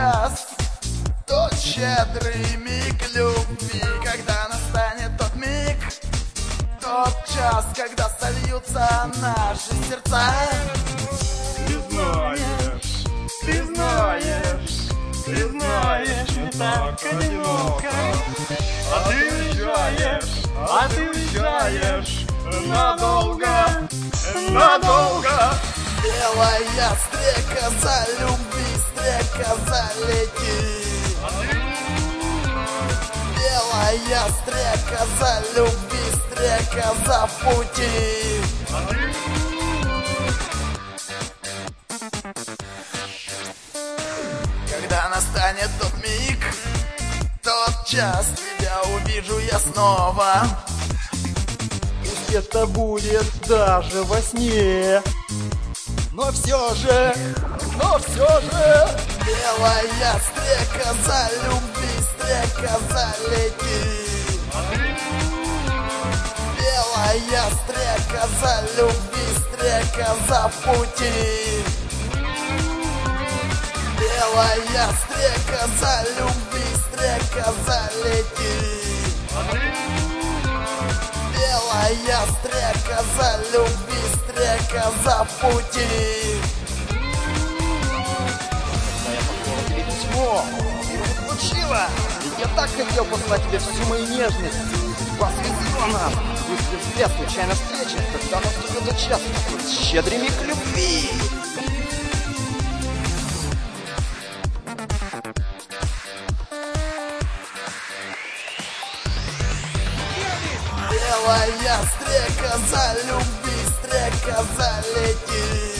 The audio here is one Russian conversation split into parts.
час, тот щедрый миг любви, когда настанет тот миг, тот час, когда сольются наши сердца. Ты знаешь, ты знаешь, ты знаешь, мне так одиноко. А ты уезжаешь надолго, надолго. Белая стрекоза любви, стрекоза лети. Белая стрекоза любви, стрекоза в пути. Когда настанет тот миг, тот час, тебя увижу я снова. Пусть это будет даже во сне, но все же белая стрекоза любви, стрекоза лети. Белая стрекоза любви, стрекоза в пути. Белая стрекоза любви, стрекоза лети. Белая стрекоза любви, стрекоза в пути. когда я послала тебе письмо, ты его не получила. Ведь я так хотел послать тебе всю мою нежность. Вас связала нас. Если звезд случайно встреча, когда наступит тот час, такой щедрый миг любви. Белая стрекоза любви, стрекоза лети.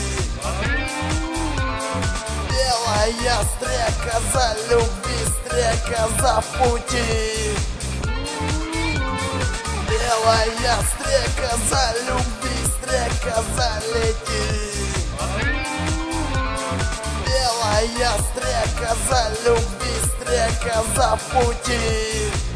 Белая стрекоза любви, стрекоза в пути. Белая стрекоза любви, стрекоза лети. Белая стрекоза любви, стрекоза в пути.